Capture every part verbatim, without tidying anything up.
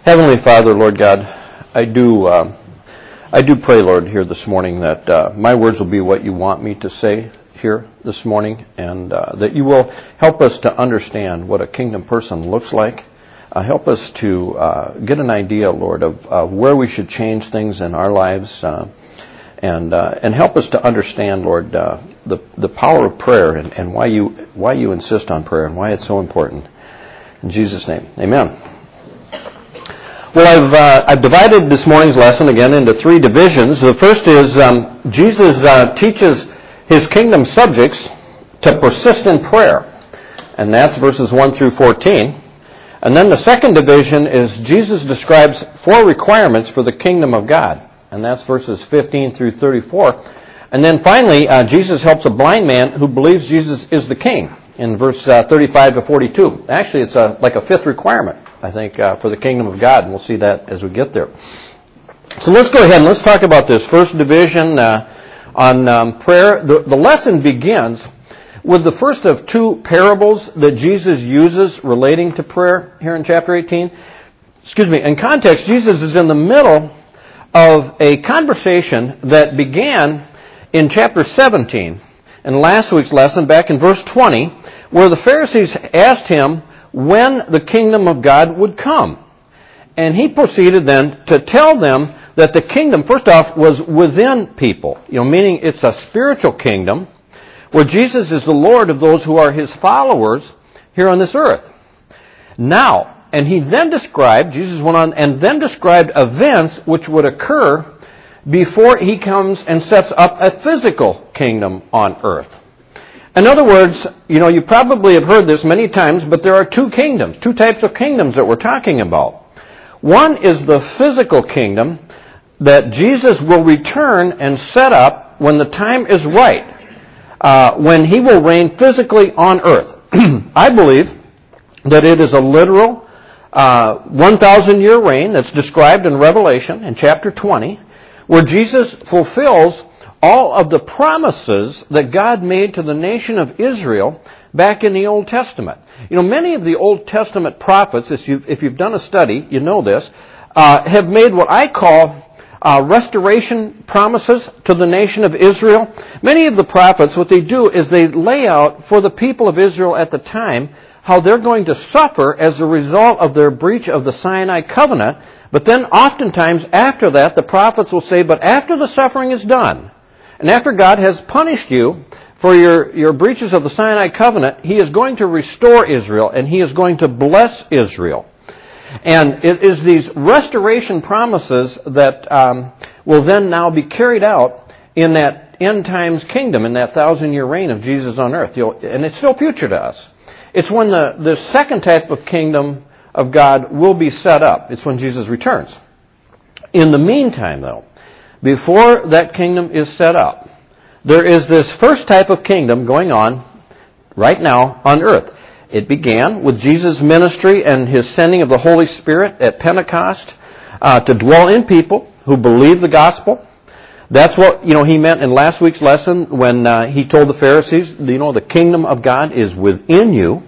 Heavenly Father, Lord God, I do uh, I do pray, Lord, here this morning that uh, my words will be what you want me to say here this morning, and uh, that you will help us to understand what a kingdom person looks like. Uh, help us to uh, get an idea, Lord, of, of where we should change things in our lives, uh, and uh, and help us to understand, Lord, uh, the the power of prayer and, and why you why you insist on prayer and why it's so important. In Jesus' name, amen. Well, I've uh, I've divided this morning's lesson again into three divisions. The first is um, Jesus uh, teaches his kingdom subjects to persist in prayer, and that's verses one through fourteen. And then the second division is Jesus describes four requirements for the kingdom of God, and that's verses fifteen through thirty-four. And then finally, uh, Jesus helps a blind man who believes Jesus is the king in verse uh, thirty-five to forty-two. Actually, it's a, like a fifth requirement, I think, uh, for the kingdom of God, and we'll see that as we get there. So let's go ahead and let's talk about this first division uh, on um, prayer. The, the lesson begins with the first of two parables that Jesus uses relating to prayer here in chapter eighteen. Excuse me. In context, Jesus is in the middle of a conversation that began in chapter seventeen, in last week's lesson, back in verse twenty, where the Pharisees asked him when the kingdom of God would come. And he proceeded then to tell them that the kingdom, first off, was within people, you know, meaning it's a spiritual kingdom where Jesus is the Lord of those who are his followers here on this earth. Now, and he then described, Jesus went on, and then described events which would occur before he comes and sets up a physical kingdom on earth. In other words, you know, you probably have heard this many times, but there are two kingdoms, two types of kingdoms that we're talking about. One is the physical kingdom that Jesus will return and set up when the time is right, uh, when he will reign physically on earth. I believe that it is a literal uh, one thousand year reign that's described in Revelation in chapter twenty, where Jesus fulfills all of the promises that God made to the nation of Israel back in the Old Testament. You know, many of the Old Testament prophets, if you've, if you've done a study, you know this, uh, have made what I call uh, restoration promises to the nation of Israel. Many of the prophets, what they do is they lay out for the people of Israel at the time how they're going to suffer as a result of their breach of the Sinai covenant. But then oftentimes after that, the prophets will say, but after the suffering is done, and after God has punished you for your, your breaches of the Sinai covenant, he is going to restore Israel, and he is going to bless Israel. And it is these restoration promises that um, will then now be carried out in that end times kingdom, in that thousand year reign of Jesus on earth. You'll, and it's still future to us. It's when the, the second type of kingdom of God will be set up. It's when Jesus returns. In the meantime, though, before that kingdom is set up, there is this first type of kingdom going on right now on earth. It began with Jesus' ministry and his sending of the Holy Spirit at Pentecost uh, to dwell in people who believe the gospel. That's what, you know, he meant in last week's lesson when uh, he told the Pharisees, you know, the kingdom of God is within you.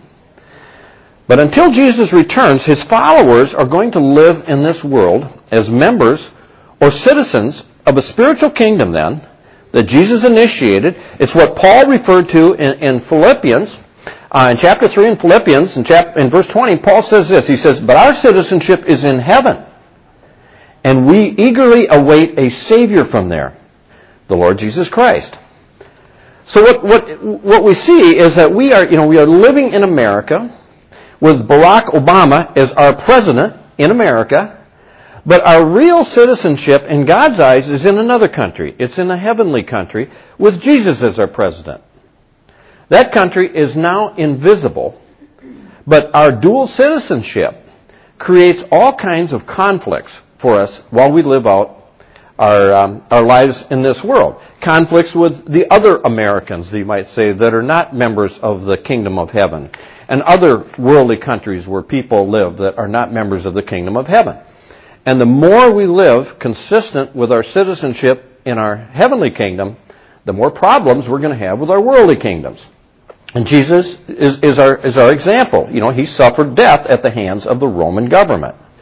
But until Jesus returns, his followers are going to live in this world as members or citizens of a spiritual kingdom then that Jesus initiated. It's what Paul referred to in, in Philippians. Uh, in chapter three in Philippians, in, chap- in verse twenty, Paul says this. He says, but our citizenship is in heaven, and we eagerly await a Savior from there, the Lord Jesus Christ. So what, what, what we see is that we are, you know, we are living in America with Barack Obama as our president in America, but our real citizenship in God's eyes is in another country. It's in a heavenly country with Jesus as our president. That country is now invisible, but our dual citizenship creates all kinds of conflicts for us while we live out our um, our lives in this world. Conflicts with the other Americans, you might say, that are not members of the kingdom of heaven, and other worldly countries where people live that are not members of the kingdom of heaven. And the more we live consistent with our citizenship in our heavenly kingdom, the more problems we're going to have with our worldly kingdoms. And Jesus is, is, our, is our example. You know, he suffered death at the hands of the Roman government.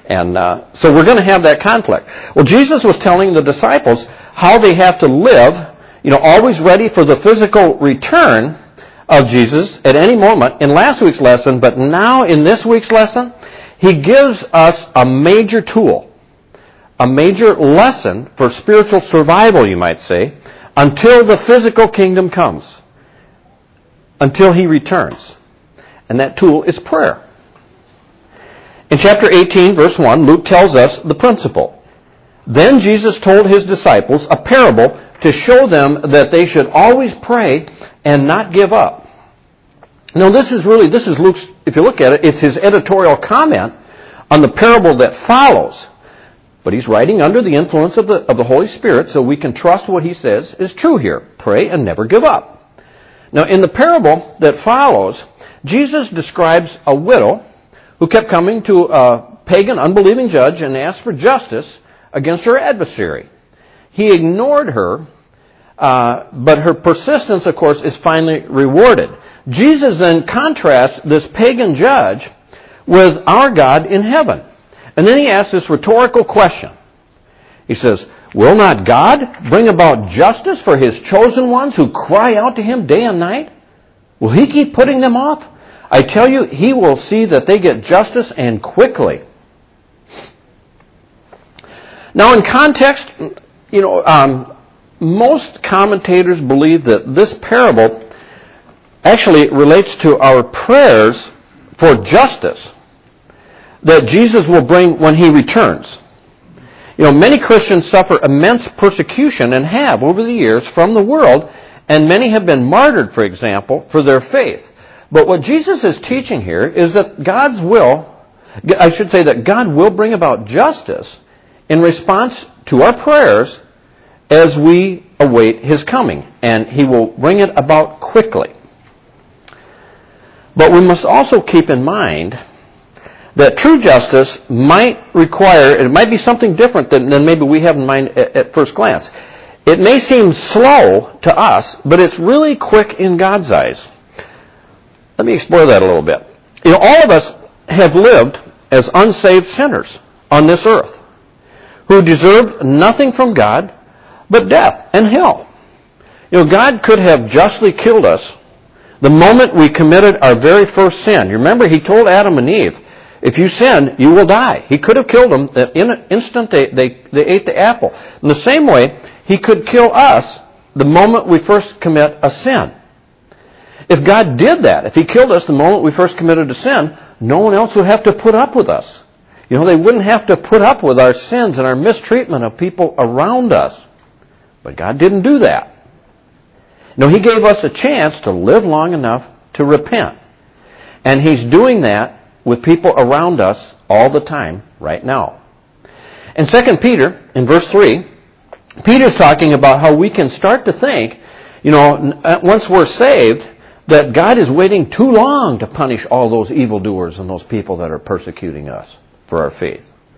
And uh, so we're going to have that conflict. Well, Jesus was telling the disciples how they have to live, you know, always ready for the physical return of Jesus at any moment in last week's lesson, but now in this week's lesson, he gives us a major tool, a major lesson for spiritual survival, you might say, until the physical kingdom comes, until he returns. And that tool is prayer. In chapter eighteen, verse one, Luke tells us the principle. Then Jesus told his disciples a parable to show them that they should always pray and not give up. Now this is really, this is Luke's, if you look at it, it's his editorial comment on the parable that follows. But he's writing under the influence of the, of the Holy Spirit, so we can trust what he says is true here. Pray and never give up. Now in the parable that follows, Jesus describes a widow who kept coming to a pagan, unbelieving judge and asked for justice against her adversary. He ignored her, uh, but her persistence, of course, is finally rewarded. Jesus then contrasts this pagan judge with our God in heaven. And then he asks this rhetorical question. He says, will not God bring about justice for his chosen ones who cry out to him day and night? Will he keep putting them off? I tell you, he will see that they get justice, and quickly. Now in context, you know, um, most commentators believe that this parable actually relates to our prayers for justice that Jesus will bring when he returns. You know, many Christians suffer immense persecution and have over the years from the world, and many have been martyred, for example, for their faith. But what Jesus is teaching here is that God's will, I should say that God will bring about justice in response to our prayers as we await his coming. And he will bring it about quickly. But we must also keep in mind that true justice might require, it might be something different than, than maybe we have in mind at, at first glance. It may seem slow to us, but it's really quick in God's eyes. Let me explore that a little bit. You know, all of us have lived as unsaved sinners on this earth who deserved nothing from God but death and hell. You know, God could have justly killed us the moment we committed our very first sin. You remember, he told Adam and Eve, if you sin, you will die. He could have killed them in an instant they, they, they ate the apple. In the same way, he could kill us the moment we first commit a sin. If God did that, if he killed us the moment we first committed a sin, no one else would have to put up with us. You know, they wouldn't have to put up with our sins and our mistreatment of people around us. But God didn't do that. No, he gave us a chance to live long enough to repent. And he's doing that with people around us all the time right now. In Second Peter, in verse three, Peter's talking about how we can start to think, you know, once we're saved, that God is waiting too long to punish all those evildoers and those people that are persecuting us for our faith.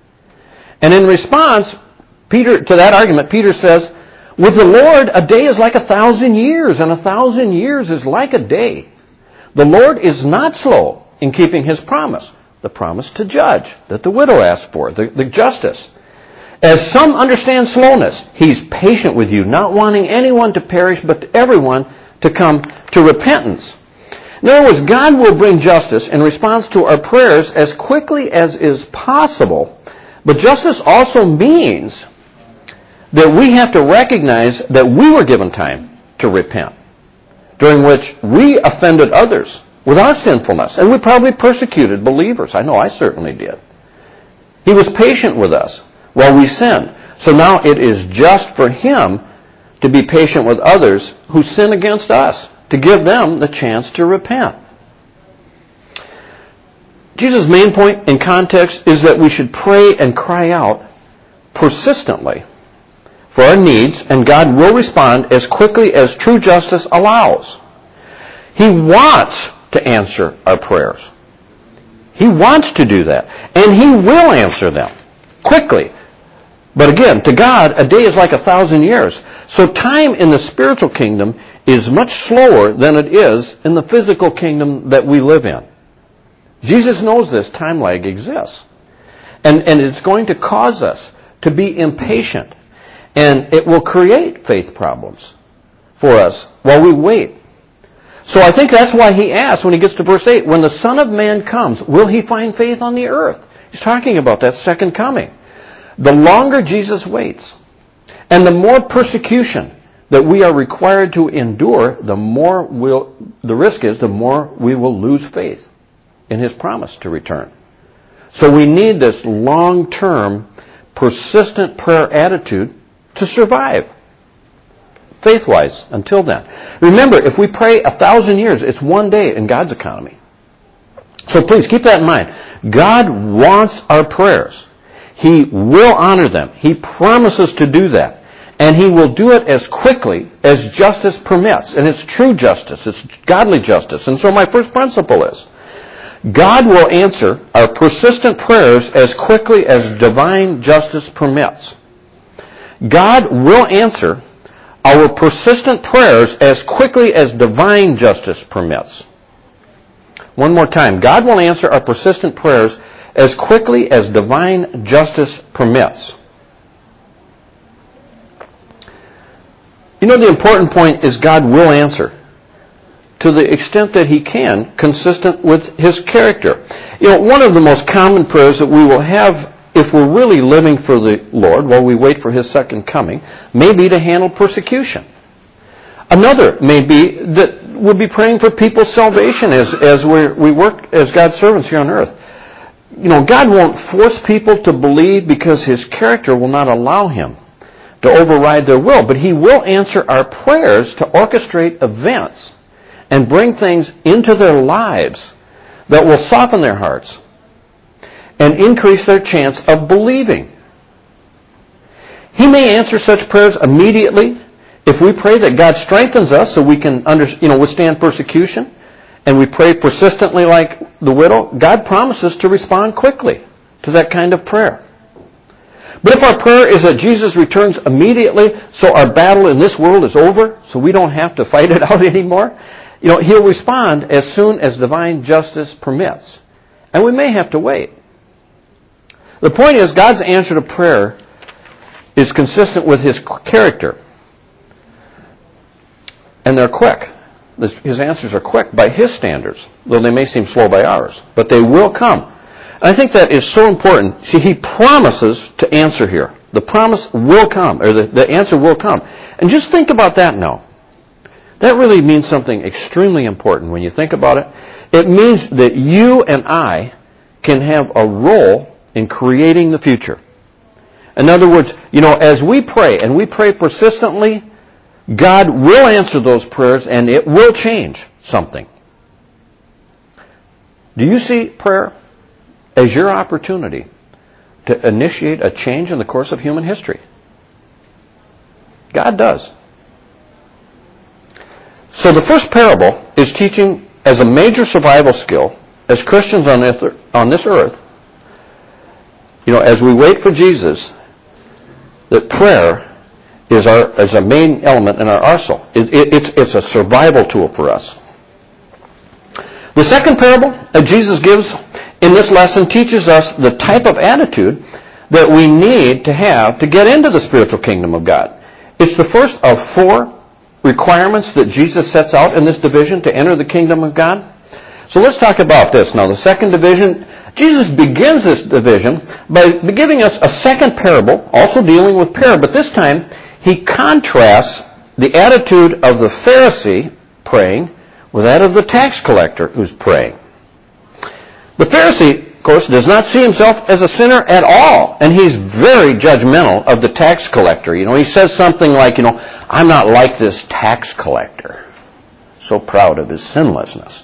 And in response, Peter, to that argument, Peter says, with the Lord, a day is like a thousand years, and a thousand years is like a day. The Lord is not slow in keeping his promise, the promise to judge that the widow asked for, the, the justice. As some understand slowness, he's patient with you, not wanting anyone to perish, but everyone to come to repentance. In other words, God will bring justice in response to our prayers as quickly as is possible, but justice also means that we have to recognize that we were given time to repent, during which we offended others with our sinfulness, and we probably persecuted believers. I know I certainly did. He was patient with us while we sinned. So now it is just for him to be patient with others who sin against us, to give them the chance to repent. Jesus' main point in context is that we should pray and cry out persistently for our needs, and God will respond as quickly as true justice allows. He wants to answer our prayers. He wants to do that, and he will answer them quickly. But again, to God, a day is like a thousand years. So time in the spiritual kingdom is much slower than it is in the physical kingdom that we live in. Jesus knows this time lag exists. And, and it's going to cause us to be impatient. And it will create faith problems for us while we wait. So I think that's why he asks when he gets to verse eight, when the Son of Man comes, will he find faith on the earth? He's talking about that second coming. The longer Jesus waits, and the more persecution that we are required to endure, the more we'll, the risk is the more we will lose faith in his promise to return. So we need this long-term, persistent prayer attitude to survive, faith-wise, until then. Remember, if we pray a thousand years, it's one day in God's economy. So please keep that in mind. God wants our prayers. He will honor them. He promises to do that. And He will do it as quickly as justice permits. And it's true justice. It's godly justice. And so my first principle is, God will answer our persistent prayers as quickly as divine justice permits. God will answer our persistent prayers as quickly as divine justice permits. One more time. God will answer our persistent prayers as quickly as divine justice permits. You know, the important point is God will answer to the extent that He can, consistent with His character. You know, one of the most common prayers that we will have if we're really living for the Lord while we wait for His second coming may be to handle persecution. Another may be that we'll be praying for people's salvation as, as we're, we work as God's servants here on earth. You know, God won't force people to believe because His character will not allow Him to override their will, but He will answer our prayers to orchestrate events and bring things into their lives that will soften their hearts and increase their chance of believing. He may answer such prayers immediately if we pray that God strengthens us so we can under, you know, withstand persecution, and we pray persistently like the widow. God promises to respond quickly to that kind of prayer. But if our prayer is that Jesus returns immediately so our battle in this world is over, so we don't have to fight it out anymore, you know, He'll respond as soon as divine justice permits. And we may have to wait. The point is, God's answer to prayer is consistent with His character. And they're quick. His answers are quick by His standards, though they may seem slow by ours. But they will come. And I think that is so important. See, He promises to answer here. The promise will come, or the, the answer will come. And just think about that now. That really means something extremely important when you think about it. It means that you and I can have a role in creating the future. In other words, you know, as we pray, and we pray persistently, God will answer those prayers, and it will change something. Do you see prayer as your opportunity to initiate a change in the course of human history? God does. So the first parable is teaching as a major survival skill as Christians on this, on this earth, you know, as we wait for Jesus, that prayer is our is a main element in our arsenal. It, it, it's, it's a survival tool for us. The second parable that Jesus gives in this lesson teaches us the type of attitude that we need to have to get into the spiritual kingdom of God. It's the first of four requirements that Jesus sets out in this division to enter the kingdom of God. So let's talk about this. Now, the second division, Jesus begins this division by giving us a second parable, also dealing with prayer, but this time He contrasts the attitude of the Pharisee praying with that of the tax collector who's praying. The Pharisee, of course, does not see himself as a sinner at all, and he's very judgmental of the tax collector. You know, he says something like, you know, I'm not like this tax collector, so proud of his sinlessness.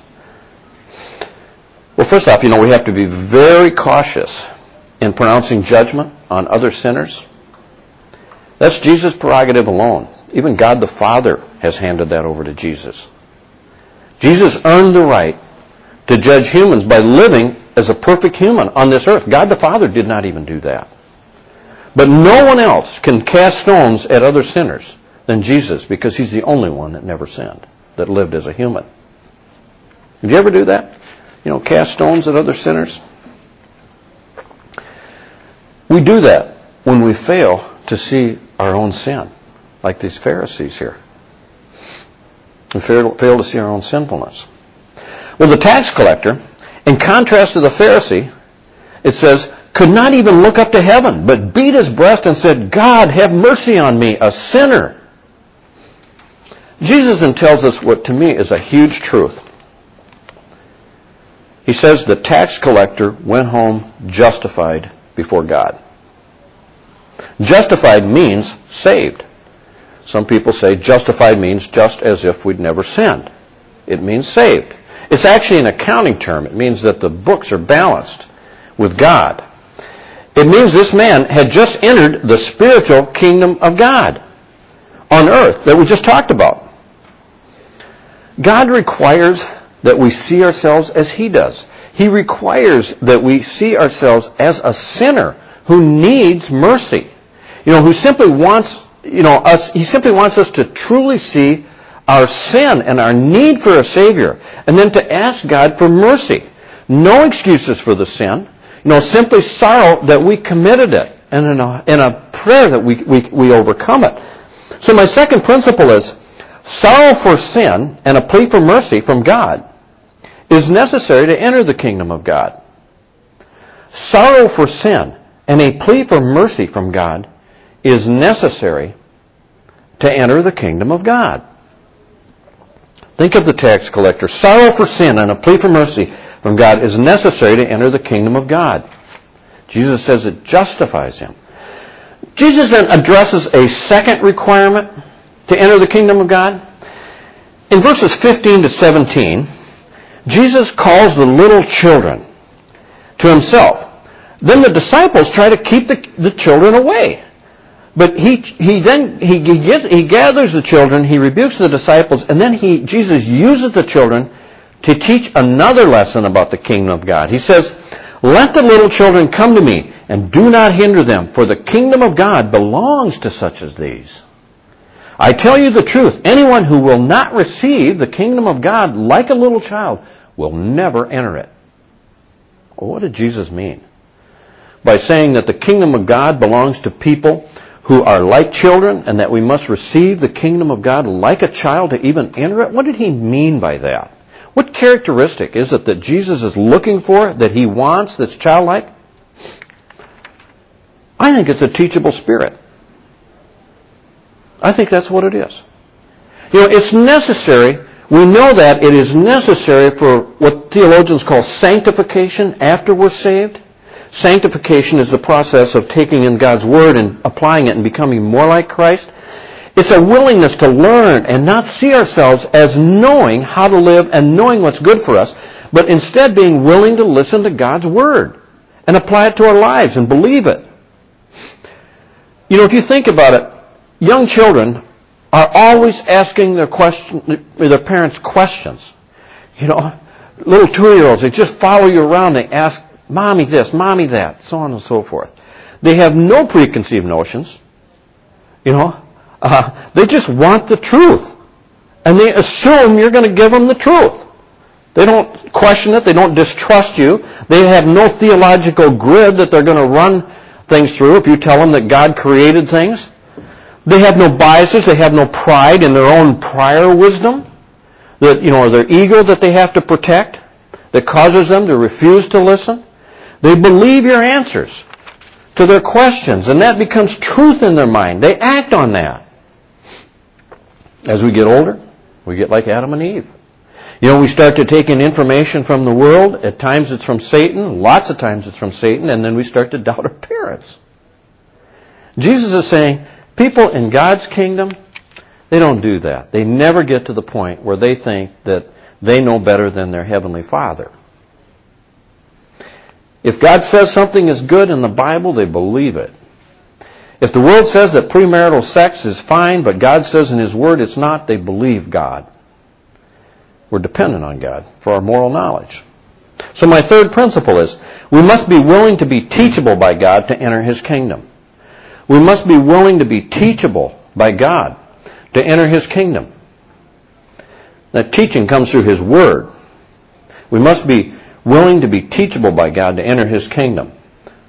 Well, first off, you know, we have to be very cautious in pronouncing judgment on other sinners. That's Jesus' prerogative alone. Even God the Father has handed that over to Jesus. Jesus earned the right to judge humans by living as a perfect human on this earth. God the Father did not even do that. But no one else can cast stones at other sinners than Jesus, because He's the only one that never sinned, that lived as a human. Did you ever do that? You know, cast stones at other sinners? We do that when we fail to see our own sin, like these Pharisees here. We fail, fail to see our own sinfulness. Well, the tax collector, in contrast to the Pharisee, it says, could not even look up to heaven, but beat his breast and said, God, have mercy on me, a sinner. Jesus then tells us what to me is a huge truth. He says the tax collector went home justified before God. Justified means saved. Some people say justified means just as if we'd never sinned. It means saved. It's actually an accounting term. It means that the books are balanced with God. It means this man had just entered the spiritual kingdom of God on earth that we just talked about. God requires that we see ourselves as He does. He requires that we see ourselves as a sinner who needs mercy. You know, who simply wants, you know, us, He simply wants us to truly see our sin and our need for a Savior, and then to ask God for mercy. No excuses for the sin. You know, simply sorrow that we committed it, and in a, in a prayer that we, we, we overcome it. So my second principle is, sorrow for sin and a plea for mercy from God is necessary to enter the kingdom of God. Sorrow for sin and a plea for mercy from God is necessary to enter the kingdom of God. Think of the tax collector. Sorrow for sin and a plea for mercy from God is necessary to enter the kingdom of God. Jesus says it justifies him. Jesus then addresses a second requirement to enter the kingdom of God. In verses fifteen to seventeen, Jesus calls the little children to Himself. Then the disciples try to keep the, the children away. But he he then he he, gets, he gathers the children, He rebukes the disciples, and then he Jesus uses the children to teach another lesson about the kingdom of God. He says, let the little children come to me, and do not hinder them, for the kingdom of God belongs to such as these. I tell you the truth, anyone who will not receive the kingdom of God like a little child will never enter it. Well, what did Jesus mean? By saying that the kingdom of God belongs to people who are like children, and that we must receive the kingdom of God like a child to even enter it? What did He mean by that? What characteristic is it that Jesus is looking for, that He wants, that's childlike? I think it's a teachable spirit. I think that's what it is. You know, it's necessary, we know that it is necessary for what theologians call sanctification after we're saved. Sanctification is the process of taking in God's Word and applying it and becoming more like Christ. It's a willingness to learn and not see ourselves as knowing how to live and knowing what's good for us, but instead being willing to listen to God's Word and apply it to our lives and believe it. You know, if you think about it, young children are always asking their question, their parents questions. You know, little two-year-olds, they just follow you around. They ask, Mommy this, Mommy that, so on and so forth. They have no preconceived notions. You know, uh, they just want the truth. And they assume you're going to give them the truth. They don't question it. They don't distrust you. They have no theological grid that they're going to run things through if you tell them that God created things. They have no biases. They have no pride in their own prior wisdom, that, you know, or their ego that they have to protect, that causes them to refuse to listen. They believe your answers to their questions, and that becomes truth in their mind. They act on that. As we get older, we get like Adam and Eve. You know, we start to take in information from the world. At times it's from Satan. Lots of times it's from Satan. And then we start to doubt our parents. Jesus is saying, people in God's kingdom, they don't do that. They never get to the point where they think that they know better than their Heavenly Father. If God says something is good in the Bible, they believe it. If the world says that premarital sex is fine, but God says in His Word it's not, they believe God. We're dependent on God for our moral knowledge. So my third principle is, we must be willing to be teachable by God to enter His kingdom. We must be willing to be teachable by God to enter His kingdom. That teaching comes through His Word. We must be willing to be teachable by God to enter His kingdom.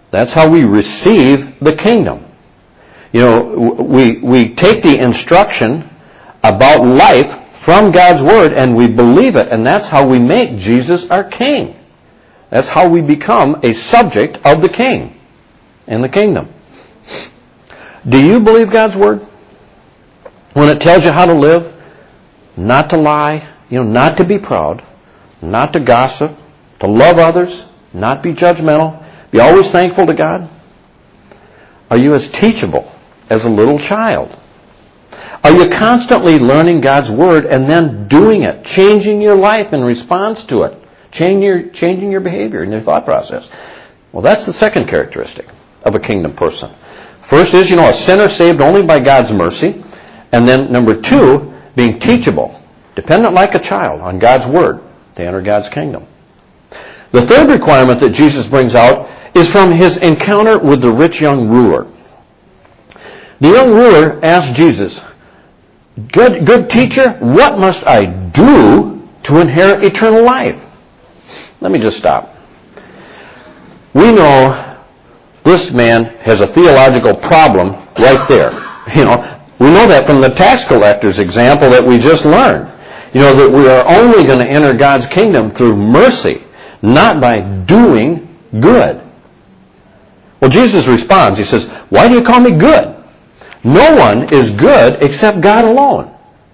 That's how we receive the kingdom. You know, we, we take the instruction about life from God's Word and we believe it, and that's how we make Jesus our King. That's how we become a subject of the King and the kingdom. Do you believe God's Word? When it tells you how to live, not to lie, you know, not to be proud, not to gossip, to love others, not be judgmental, be always thankful to God? Are you as teachable as a little child? Are you constantly learning God's Word and then doing it, changing your life in response to it, changing your, changing your behavior and your thought process? Well, that's the second characteristic of a kingdom person. First is, you know, a sinner saved only by God's mercy. And then number two, being teachable, dependent like a child on God's Word to enter God's kingdom. The third requirement that Jesus brings out is from his encounter with the rich young ruler. The young ruler asked Jesus, Good, good teacher, what must I do to inherit eternal life? Let me just stop. We know this man has a theological problem right there. You know, we know that from the tax collector's example that we just learned. You know, that we are only going to enter God's kingdom through mercy, not by doing good. Well, Jesus responds. He says, why do you call me good? No one is good except God alone.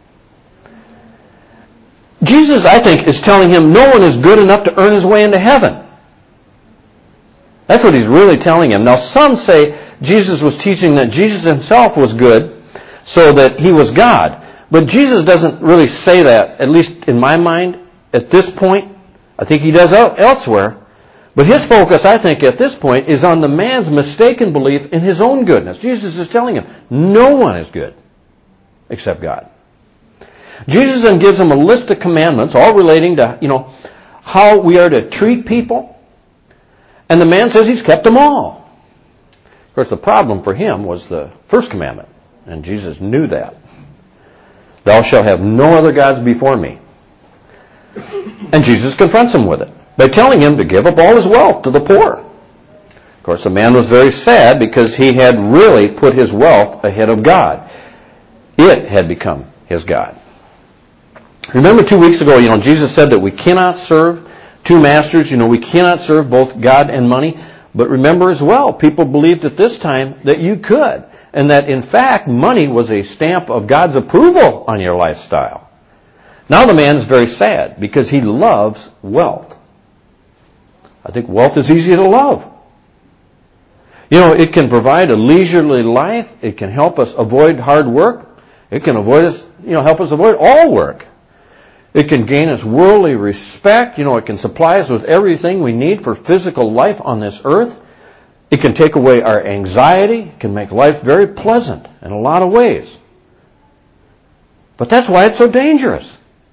Jesus, I think, is telling him no one is good enough to earn his way into heaven. That's what he's really telling him. Now, some say Jesus was teaching that Jesus himself was good so that he was God. But Jesus doesn't really say that, at least in my mind, at this point. I think he does elsewhere. But his focus, I think, at this point, is on the man's mistaken belief in his own goodness. Jesus is telling him, no one is good except God. Jesus then gives him a list of commandments, all relating to, you know, how we are to treat people. And the man says he's kept them all. Of course, the problem for him was the first commandment. And Jesus knew that. Thou shalt have no other gods before me. And Jesus confronts him with it by telling him to give up all his wealth to the poor. Of course, the man was very sad because he had really put his wealth ahead of God. It had become his God. Remember two weeks ago, you know, Jesus said that we cannot serve two masters. You know, we cannot serve both God and money. But remember as well, people believed at this time that you could. And that, in fact, money was a stamp of God's approval on your lifestyle. Now the man is very sad because he loves wealth. I think wealth is easy to love. You know, it can provide a leisurely life. It can help us avoid hard work. It can avoid us, you know, help us avoid all work. It can gain us worldly respect. You know, it can supply us with everything we need for physical life on this earth. It can take away our anxiety. It can make life very pleasant in a lot of ways. But that's why it's so dangerous.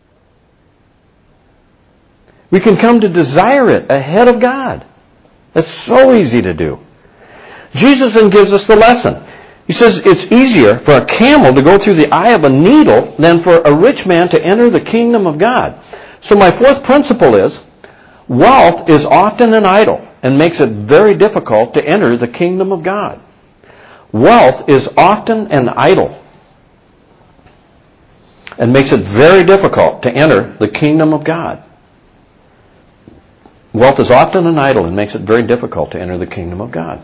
We can come to desire it ahead of God. That's so easy to do. Jesus then gives us the lesson. He says it's easier for a camel to go through the eye of a needle than for a rich man to enter the kingdom of God. So my fourth principle is, wealth is often an idol and makes it very difficult to enter the kingdom of God. Wealth is often an idol and makes it very difficult to enter the kingdom of God. Wealth is often an idol and makes it very difficult to enter the kingdom of God.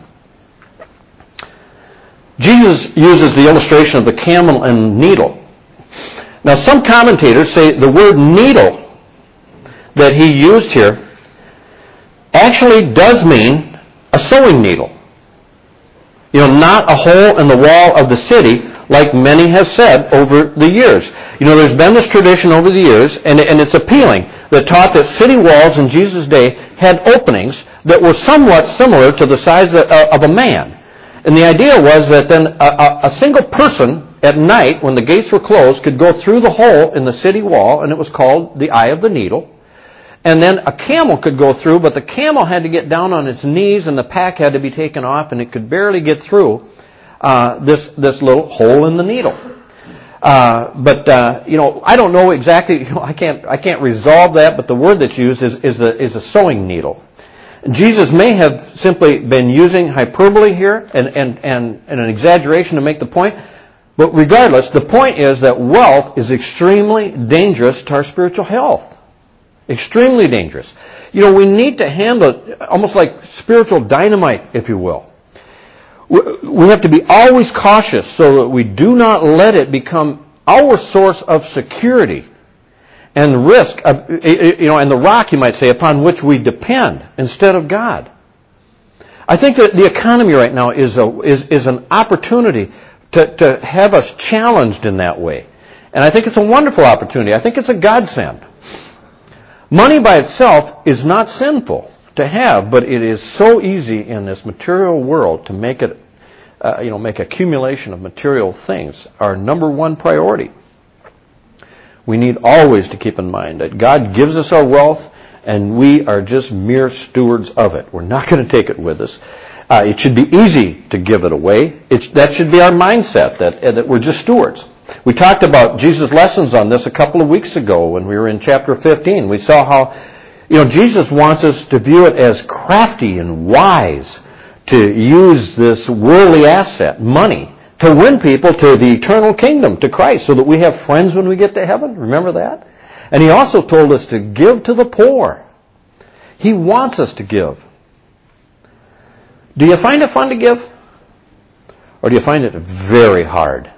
Jesus uses the illustration of the camel and needle. Now, some commentators say the word needle that he used here actually does mean a sewing needle. You know, not a hole in the wall of the city like many have said over the years. You know, there's been this tradition over the years, and, and it's appealing, that taught that city walls in Jesus' day had openings that were somewhat similar to the size of, uh, of a man. And the idea was that then a, a, a single person at night, when the gates were closed, could go through the hole in the city wall, and it was called the eye of the needle. And then a camel could go through, but the camel had to get down on its knees, and the pack had to be taken off, and it could barely get through uh, this this little hole in the needle. Uh, but uh, you know, I don't know exactly. You know, I can't I can't resolve that. But the word that's used is is a is a sewing needle. Jesus may have simply been using hyperbole here and, and, and, and an exaggeration to make the point. But regardless, the point is that wealth is extremely dangerous to our spiritual health. Extremely dangerous. You know, we need to handle it almost like spiritual dynamite, if you will. We have to be always cautious so that we do not let it become our source of security and risk, you know, and the rock, you might say, upon which we depend instead of God. I think that the economy right now is a, is, is an opportunity to, to have us challenged in that way. And I think it's a wonderful opportunity. I think it's a godsend. Money by itself is not sinful to have, but it is so easy in this material world to make it, uh, you know, make accumulation of material things our number one priority. We need always to keep in mind that God gives us our wealth and we are just mere stewards of it. We're not going to take it with us. Uh, it should be easy to give it away. It's, that should be our mindset, that, that we're just stewards. We talked about Jesus' lessons on this a couple of weeks ago when we were in chapter fifteen. We saw how, you know, Jesus wants us to view it as crafty and wise to use this worldly asset, money, to win people to the eternal kingdom, to Christ, so that we have friends when we get to heaven. Remember that? And He also told us to give to the poor. He wants us to give. Do you find it fun to give? Or do you find it very hard?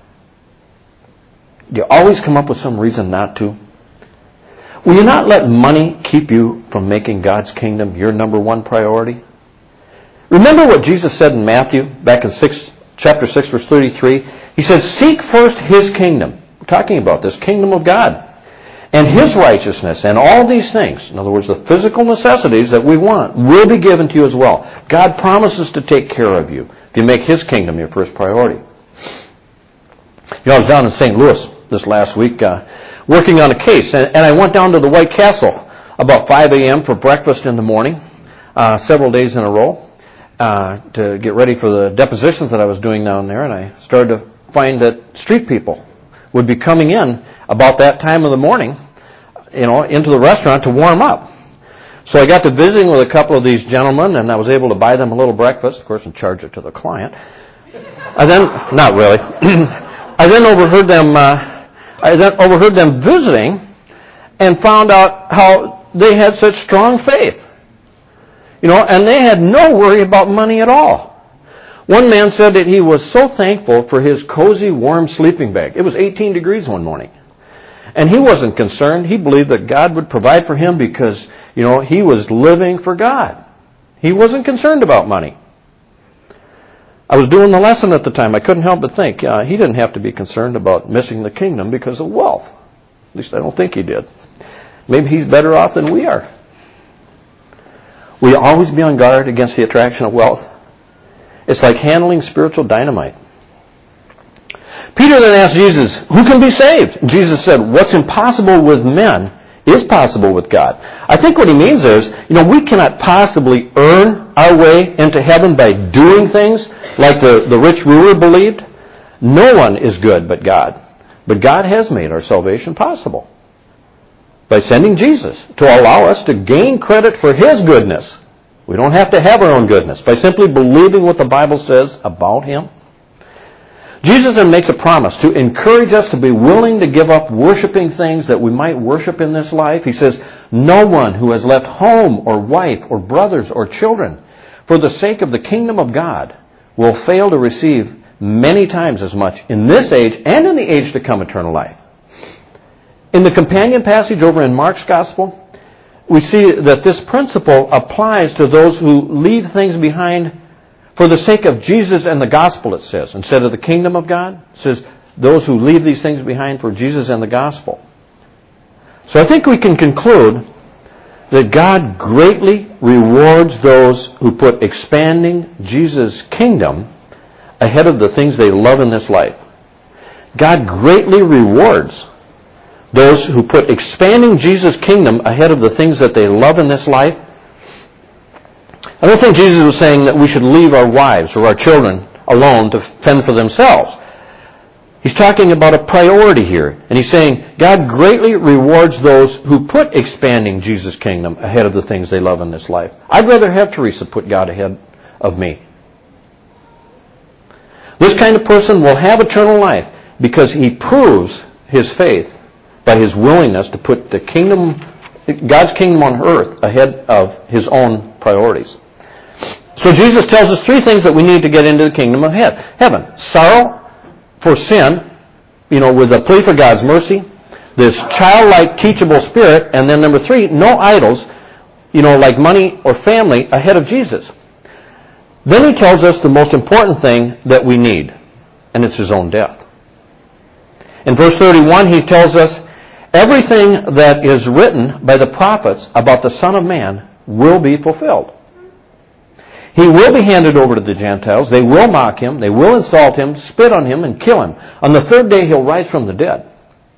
Do you always come up with some reason not to? Will you not let money keep you from making God's kingdom your number one priority? Remember what Jesus said in Matthew, back in six, chapter six, verse thirty-three? He said, seek first His kingdom. We're talking about this kingdom of God. And His righteousness and all these things, in other words, the physical necessities that we want, will be given to you as well. God promises to take care of you if you make His kingdom your first priority. You know, I was down in Saint Louis this last week uh, working on a case, and, and I went down to the White Castle about five a.m. for breakfast in the morning, uh, several days in a row, uh, to get ready for the depositions that I was doing down there, and I started to find that street people would be coming in about that time of the morning, you know, into the restaurant to warm up. So I got to visiting with a couple of these gentlemen, and I was able to buy them a little breakfast, of course, and charge it to the client. I then, not really, I then overheard them, uh, I then overheard them visiting and found out how they had such strong faith. You know, and they had no worry about money at all. One man said that he was so thankful for his cozy, warm sleeping bag. It was eighteen degrees one morning. And he wasn't concerned. He believed that God would provide for him because, you know, he was living for God. He wasn't concerned about money. I was doing the lesson at the time. I couldn't help but think, uh, he didn't have to be concerned about missing the kingdom because of wealth. At least I don't think he did. Maybe he's better off than we are. Will you always be on guard against the attraction of wealth? It's like handling spiritual dynamite. Peter then asked Jesus, who can be saved? And Jesus said, what's impossible with men is possible with God. I think what he means there is, you know, we cannot possibly earn our way into heaven by doing things like the, the rich ruler believed. No one is good but God. But God has made our salvation possible by sending Jesus to allow us to gain credit for His goodness. We don't have to have our own goodness. By simply believing what the Bible says about Him. Jesus then makes a promise to encourage us to be willing to give up worshiping things that we might worship in this life. He says, no one who has left home or wife or brothers or children for the sake of the kingdom of God will fail to receive many times as much in this age and in the age to come eternal life. In the companion passage over in Mark's Gospel, we see that this principle applies to those who leave things behind for the sake of Jesus and the gospel, it says. Instead of the kingdom of God, it says those who leave these things behind for Jesus and the gospel. So I think we can conclude that God greatly rewards those who put expanding Jesus' kingdom ahead of the things they love in this life. God greatly rewards those who put expanding Jesus' kingdom ahead of the things that they love in this life. I don't think Jesus was saying that we should leave our wives or our children alone to fend for themselves. He's talking about a priority here. And he's saying, God greatly rewards those who put expanding Jesus' kingdom ahead of the things they love in this life. I'd rather have Teresa put God ahead of me. This kind of person will have eternal life because he proves his faith by his willingness to put the kingdom, God's kingdom on earth ahead of his own priorities. So Jesus tells us three things that we need to get into the kingdom of heaven. Sorrow for sin, you know, with a plea for God's mercy. This childlike, teachable spirit. And then number three, no idols, you know, like money or family ahead of Jesus. Then he tells us the most important thing that we need, and it's his own death. In verse thirty-one, he tells us, everything that is written by the prophets about the Son of Man will be fulfilled. He will be handed over to the Gentiles. They will mock him. They will insult him, spit on him, and kill him. On the third day, he'll rise from the dead.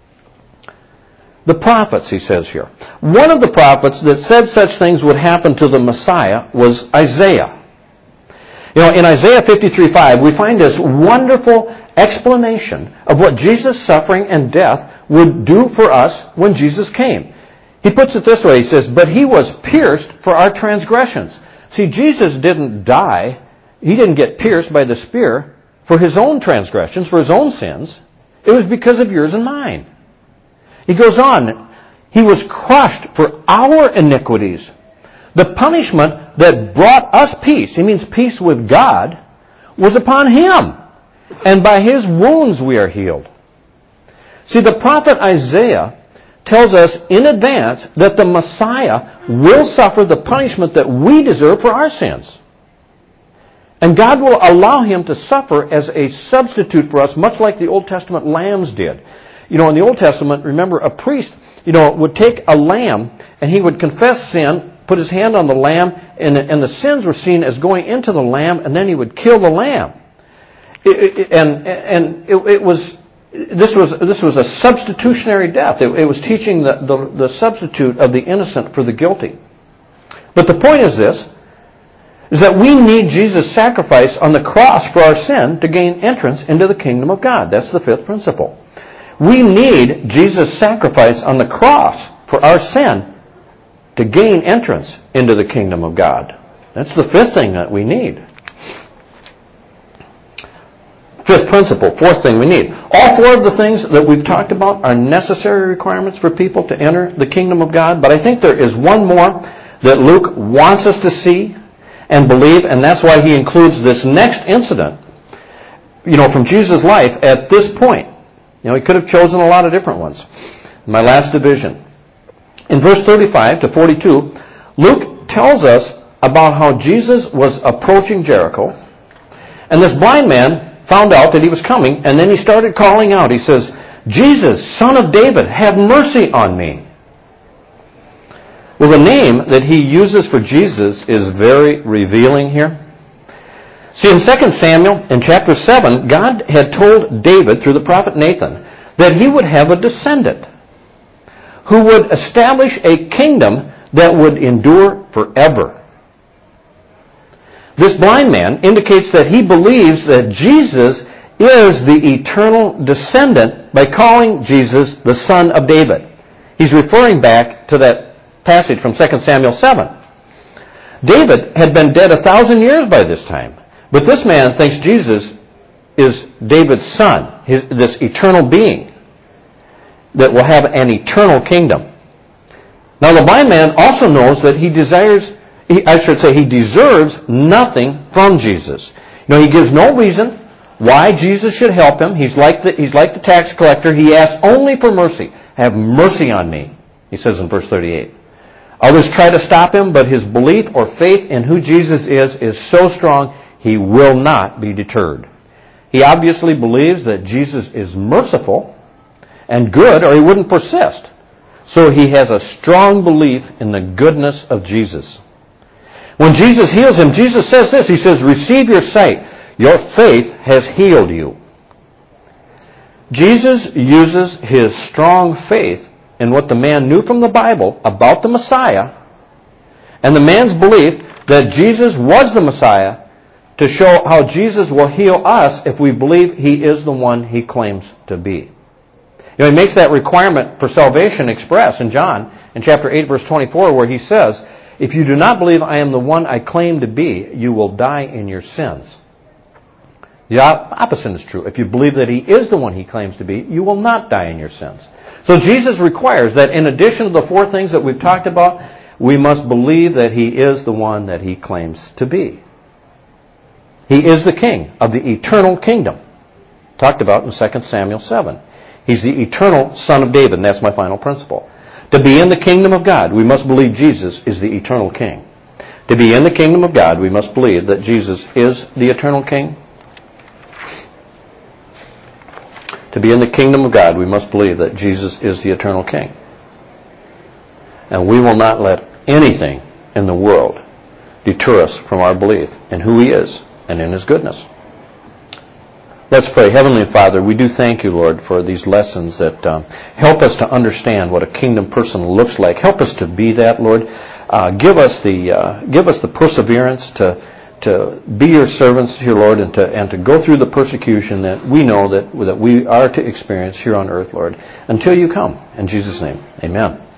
The prophets, he says here. One of the prophets that said such things would happen to the Messiah was Isaiah. You know, in Isaiah fifty-three five, we find this wonderful explanation of what Jesus' suffering and death would do for us when Jesus came. He puts it this way, he says, but he was pierced for our transgressions. See, Jesus didn't die, he didn't get pierced by the spear for his own transgressions, for his own sins. It was because of yours and mine. He goes on, he was crushed for our iniquities. The punishment that brought us peace, he means peace with God, was upon him. And by his wounds we are healed. See, the prophet Isaiah tells us in advance that the Messiah will suffer the punishment that we deserve for our sins. And God will allow him to suffer as a substitute for us, much like the Old Testament lambs did. You know, in the Old Testament, remember, a priest, you know, would take a lamb and he would confess sin, put his hand on the lamb, and, and the sins were seen as going into the lamb, and then he would kill the lamb. It, it, and and it, it was this was this was a substitutionary death. It, it was teaching the, the, the substitute of the innocent for the guilty. But the point is this, is that we need Jesus' sacrifice on the cross for our sin to gain entrance into the kingdom of God. That's the fifth principle. We need Jesus' sacrifice on the cross for our sin to gain entrance into the kingdom of God. That's the fifth thing that we need. Fifth principle, fourth thing we need. All four of the things that we've talked about are necessary requirements for people to enter the kingdom of God, but I think there is one more that Luke wants us to see and believe, and that's why he includes this next incident, you know, from Jesus' life at this point. You know, he could have chosen a lot of different ones. My last division. In verse thirty-five to forty-two, Luke tells us about how Jesus was approaching Jericho, and this blind man found out that he was coming, and then he started calling out. He says, Jesus, Son of David, have mercy on me. Well, the name that he uses for Jesus is very revealing here. See, in Second Samuel, in chapter seven, God had told David, through the prophet Nathan, that he would have a descendant who would establish a kingdom that would endure forever. This blind man indicates that he believes that Jesus is the eternal descendant by calling Jesus the Son of David. He's referring back to that passage from Second Samuel seven. David had been dead a thousand years by this time, but this man thinks Jesus is David's son, his, this eternal being that will have an eternal kingdom. Now the blind man also knows that he desires He, I should say he deserves nothing from Jesus. You know, he gives no reason why Jesus should help him. He's like the, he's like the tax collector. He asks only for mercy. Have mercy on me, he says in verse thirty-eight. Others try to stop him, but his belief or faith in who Jesus is is so strong, he will not be deterred. He obviously believes that Jesus is merciful and good, or he wouldn't persist. So he has a strong belief in the goodness of Jesus. When Jesus heals him, Jesus says this. He says, receive your sight. Your faith has healed you. Jesus uses his strong faith in what the man knew from the Bible about the Messiah and the man's belief that Jesus was the Messiah to show how Jesus will heal us if we believe He is the one He claims to be. You know, He makes that requirement for salvation express in John, in chapter eight, verse twenty-four, where He says, if you do not believe I am the one I claim to be, you will die in your sins. The opposite is true. If you believe that He is the one He claims to be, you will not die in your sins. So Jesus requires that in addition to the four things that we've talked about, we must believe that He is the one that He claims to be. He is the King of the eternal kingdom. Talked about in Second Samuel seven. He's the eternal Son of David, and that's my final principle. To be in the kingdom of God, we must believe Jesus is the eternal King. To be in the kingdom of God, we must believe that Jesus is the eternal King. To be in the kingdom of God, we must believe that Jesus is the eternal King. And we will not let anything in the world deter us from our belief in who He is and in His goodness. Let's pray. Heavenly Father, we do thank You, Lord, for these lessons that um, help us to understand what a kingdom person looks like. Help us to be that, Lord. Uh, give us the uh, give us the perseverance to to be Your servants here, Lord, and to and to go through the persecution that we know that that we are to experience here on earth, Lord, until You come. In Jesus' name, amen.